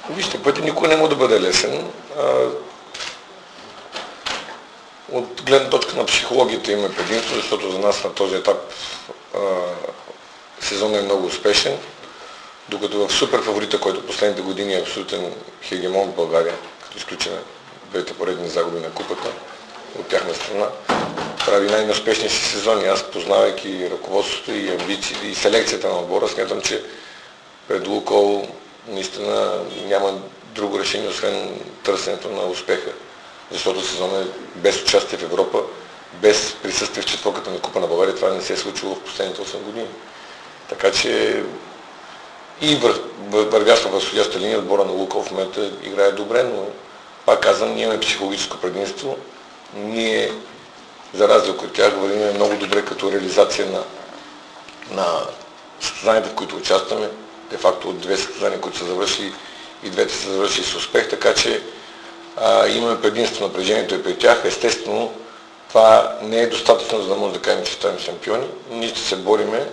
Вижте, пътя никога не може да бъде лесен. От гледна точка на психологията има предимство, защото за нас на този етап сезонът е много успешен, докато в супер фаворита, който последните години е абсолютен хегемон в България, като изключим двете поредни загуби на купата от тяхна страна, прави най-неуспешни си сезони. Аз, познавайки ръководството и амбициите и селекцията на отбора, смятам, че пред Лукол наистина няма друго решение, освен търсенето на успеха. Защото сезонът е без участие в Европа, без присъствие в четвърката на Купа на България, това не се е случило в последните 8 години. Така че и вървяща в възходяща линия отбора на Лукол в момента играе добре, но пак казвам, ние имаме психологическо предимство. Ние, за разлика от тях, вървим много добре като реализация на състезанията, в които участваме. Де факто от две състезания, които са завършили и двете са завършили с успех, така че имаме предимство, напрежението е при тях. Естествено, това не е достатъчно, за да може да кажем, че ставим шампиони. Ние ще се бориме.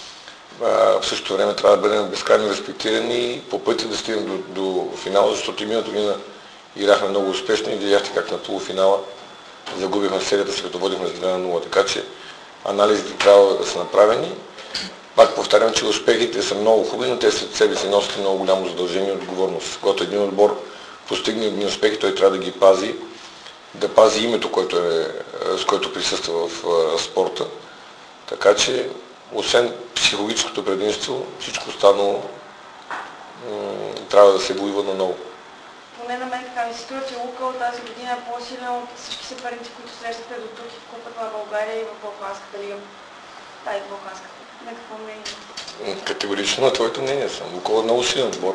В същото време трябва да бъдем безкрайно респектирани по пътя да стигнем до финала, защото и миналата година играхме много успешно и видяхте как на полуфинала загубихме серията, след като водихме с 2-0. Така че анализите трябва да са направени. Пак повтарям, че успехите са много хубави, но те след себе си носят много голямо задължение и отговорност. Когато един отбор постигне едни успехи, той трябва да ги пази, да пази името, с което присъства в спорта. Така че, освен психологическото предимство, всичко останало трябва да се воюва наново. Поне на мен така ми се струва, че Лукол тази година е по-силен от всички съперници, които срещате до тук и в Купата на България и в Балканската лига. Тай, в Балканската. На какво мнение? Категорично на твоето мнение съм. Лукол е много силен отбор.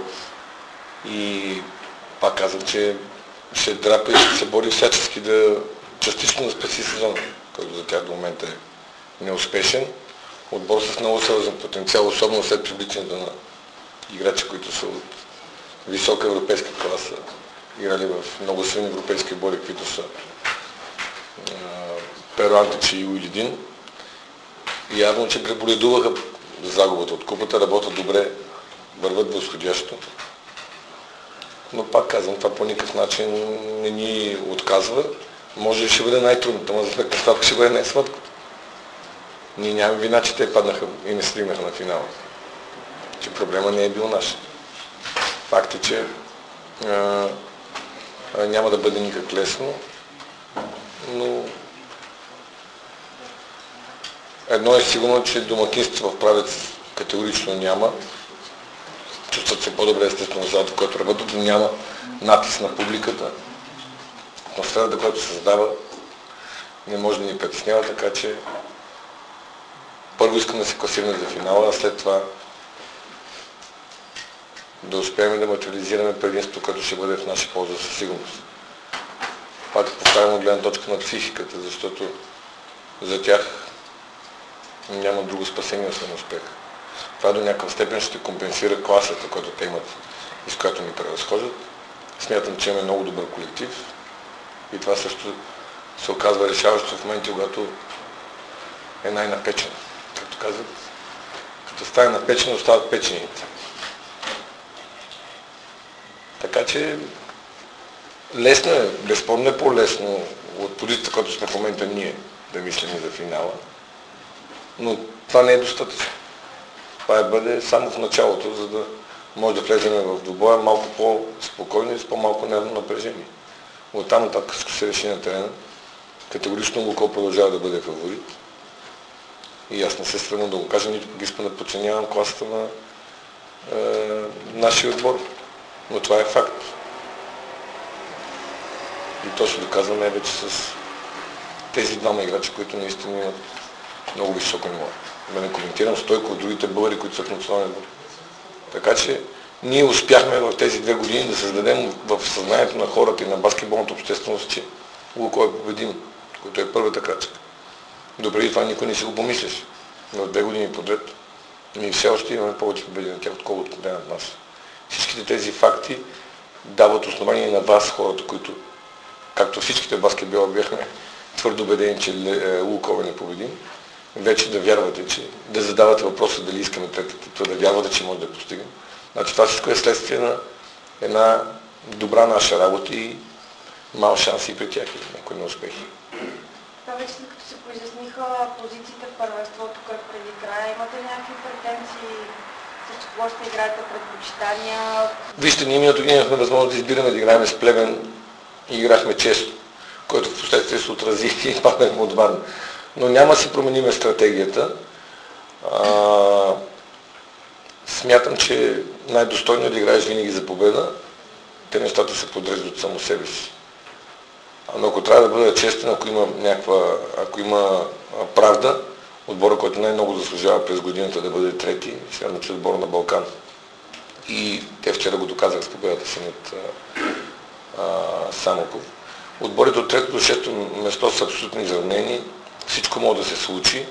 И пак казвам, че ще драпа и ще се бори всячески да частично да спаси сезона, който за тях до момента е неуспешен. Отбор с много сериозен потенциал, особено след привличането на играчи, които са от висока европейска класа, играли в много силни европейски отбори, които са Перо Антич и Уилидин. И явно, че преболедуваха загубата от купата, работят добре, върват възходящо. Но пак казвам, това по никакъв начин не ни отказва. Може и ще бъде най-трудното, но за сметна ставка ще бъде най-сладкото. Ние нямаме вина, че те паднаха и не стигнаха на финала. Че проблема не е бил наш. Факт е, че няма да бъде никак лесно, но едно е сигурно, че домакинство в Правец категорично няма. Чувстват се по-добре естествено залата, която работят, но няма натиск на публиката. Атмосферата, която се създава, не може да ни притеснява, така че първо искам да се класираме за финала, а след това да успеем да материализираме предимството, което ще бъде в наша полза със сигурност. Пак повтарям от гледна точка на психиката, защото за тях няма друго спасение, освен успех. Това до някаква степен ще компенсира класата, която те имат и с която ни превъзхождат. Смятам, че имаме много добър колектив и това също се оказва решаващо в моменти, когато е най-напечено. Както казват, като стане напечено, остават печените. Така че лесно е, безспорно е по-лесно от позицията, която сме в момента ние да мислим за финала. Но това не е достатъчно. Това бъде само в началото, за да може да влезем в двубоя малко по-спокойно и с по-малко нервно напрежение. Оттам нататък всичко се реши на терена. Категорично Лукол продължава да бъде фаворит. И аз не се стръгна да го кажа, нито пък искам да подценявам класата на нашия отбор. Но това е факт. И то ще доказвам най-вече с тези двама играчи, които наистина имат много високо ниво. Да не коментирам Стойко от другите българи, които са в националния отбор. Така че ние успяхме в тези 2 години да създадем в съзнанието на хората и на баскетболната общественост, че Лукол е победим, което е първата крачка. Допреди това никой не си го помислиш. Но 2 години подред ние все още имаме повече победи на тях, отколкото те над нас. Всичките тези факти дават основание на вас, хората, които, както всичките баскетбола бяхме твърдо убедени, че Лукол е непобедим, вече да вярвате, че да задавате въпроса дали искаме третата титла, да вярвате, че може да постигнем. Значи това всичко е следствие на една добра наша работа и мал шанс и при тях и някои неуспехи. Това вече след като се поизясниха позициите в първенството преди края, имате ли някакви претенции срещу кого ще играете, предпочитания? Вижте, ние миналото година имахме възможност да избираме да играем с Плевен и играхме често, който в последствие се отрази и паднахме отвън. Но няма си промениме стратегията. Смятам, че най-достойно е да играеш винаги за победа. Те нещата се подреждат само себе си. Но ако трябва да бъде честен, ако има правда, отбора, който най-много заслужава през годината да бъде трети, смятам, че отбор на Балкан. И те вчера го доказах с победата си над Самоков. Отборите от 3 до 6 место са абсолютно изравнени. Всичко може да се случи.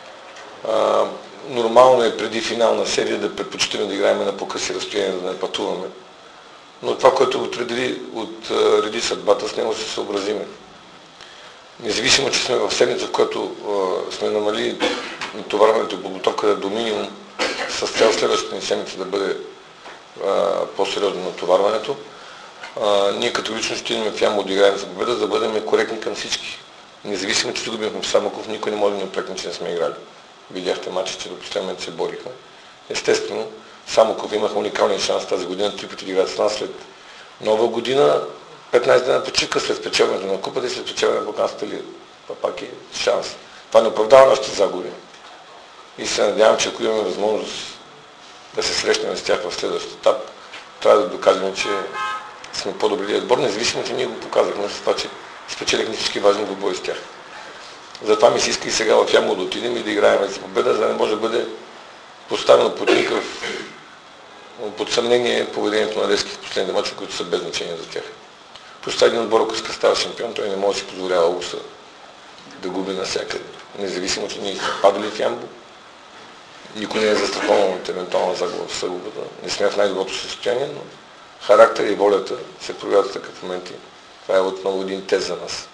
Нормално е преди финална серия да предпочитаме да играем на по-къси разстояния, да не пътуваме. Но това, което отреди съдбата, с него се съобразиме. Независимо, че сме в седмица, в която сме намали натоварването и подготовката до минимум, с цел следващата ни седмица да бъде по-сериозно натоварването, ние категорично ще идем в Ямбол да играем за победа, за да бъдем коректни към всички. Независимо, че загубихме в Самоков, никой не може да ни опрекне, че не сме играли. Видяхте матча, че до последния момент се борихме. Естествено, Самоков имаха уникалния шанс тази година, 3 пъти да играят с нас след Нова година, 15 дена почивка след спечелването на купата и след спечелването на Балканската лига. Това пак е шанс. Това не оправдава нашите загуби. И се надявам, че ако имаме възможност да се срещнем с тях в следващия етап, трябва да докажем, че сме по-добри отбор, независимо, че ние го показахме с това, че спечелихме всички важни двубои с тях. Затова ми се иска и сега в Ямбол да отидем и да играем за победа, за да не може да бъде поставено под съмнение поведението на Левски в последните мачове, които са без значение за тях. Просто един отбор, ако иска да става шампион, той не може да си позволява уса да губи навсякъде. Независимо, че ние сме падали в Ямбол, никой не е застрахован от евентуална загубата. Не сме в най-доброто състояние, но характер и волята се проявяват в такъв моменти. Това е отново един тест за нас.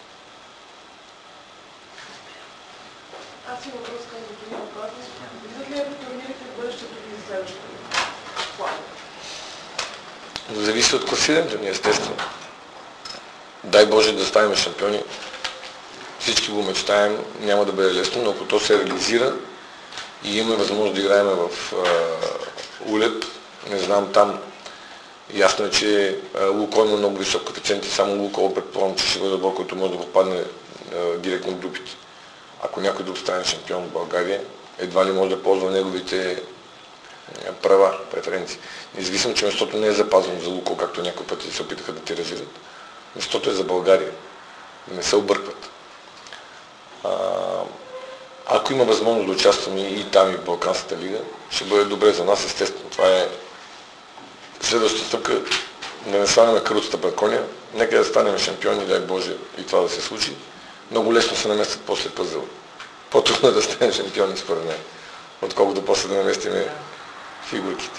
Аз си въпрос към господин Оказов. Виждат ли турнирите в бъдещето ви за следващото план? Зависи от класирането ни, естествено. Дай Боже да ставим шампиони. Всички го мечтаем, няма да бъде лесно, но ако то се реализира и имаме възможност да играем в Улеп, не знам там, ясно е, че Лукол има много висок коефициент и само Лукол предполагам, че ще бъде отбор, който може да попадне директно в групите. Ако някой друг стане шампион в България, едва ли може да ползва неговите права, преференции. Независимо, че местото не е запазено за Лукол, както някои пъти се опитаха да тиражират. Местото е за България. Да не се объркват. Ако има възможност да участваме и там, и в Балканската лига, ще бъде добре за нас, естествено. Това е следващата стъпка, да не станем каруцата пред коня, нека да станем шампиони, дай Боже, и това да се случи. Много лесно се наместят после пъзъл. По-трудно е да станем шампиони, според мен, отколкото после да наместиме фигурките.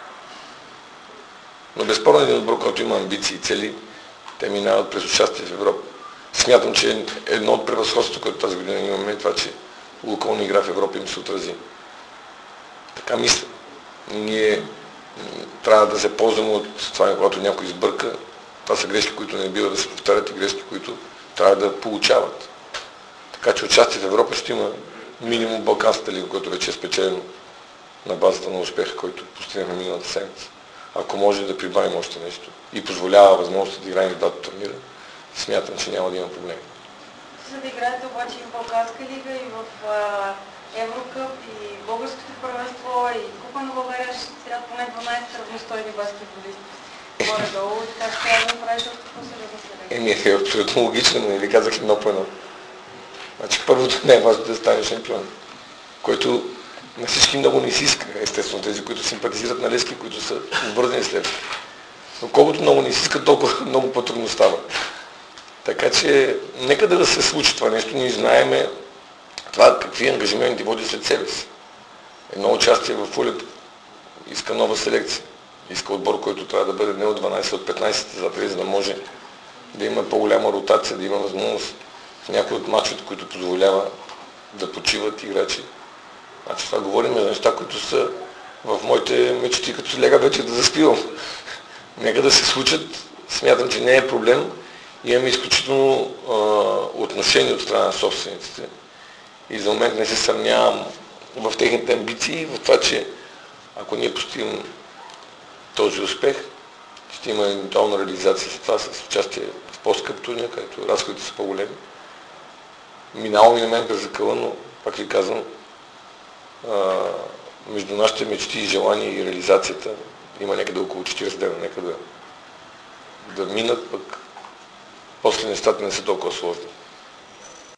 Но безспорно един отбор, който има амбиции и цели, те минават през участие в Европа. Смятам, че едно от превъзходството, което тази година имаме, е това, че Лукол не игра в Европа им се отрази. Така мисля. Ние трябва да се ползваме от това, когато някой избърка. Това са грешки, които не бива да се повтарят и грешки, които трябва да получават. Така че участие в Европа ще има минимум Балканската лига, което вече е спечелено на базата на успеха, който постигнахме миналата седмица. Ако може да прибавим още нещо и позволява възможност да играем в двата турнира, смятам, че няма да има проблеми. За да играете обаче и в Балканска лига, и в Еврокъп, и българското първенство, и Купа на България, ще трябва поне 12 равностойни баскетболисти. Горе-долу, така ще трябва да направиш още по-сериозна селекция. Е абсолютно логично, но ви казах едно по едно. Значи първото не е важно да стане шампион, който на всички много не си иска, естествено тези, които симпатизират на Левски, които са обвързани с Левски. Но колкото много не си иска, толкова много по-трудно става. Така че нека да се случи това нещо, ние знаеме това какви ангажименти води след себе си. Едно участие в Улеп иска нова селекция. Иска отбор, който трябва да бъде не от 12, от 15 състезатели, за да може да има по-голяма ротация, да има възможност в някои от мачовете, които позволява да почиват играчи. Значи това говорим за неща, които са в моите мечти, като лега вече да заспивам. Нека да се случат. Смятам, че не е проблем. Имаме изключително отношение от страна на собствениците. И за момент не се съмнявам в техните амбиции, в това, че ако ние постигнем този успех, ще има евентуална реализация с това, с участие в по-скъп турнир, където разходите са по-големи. Минало ми на мен през закъла, но пак ви казвам, между нашите мечти и желания и реализацията има някъде около 40 дена, нека да минат, пък после нещата не са толкова сложни.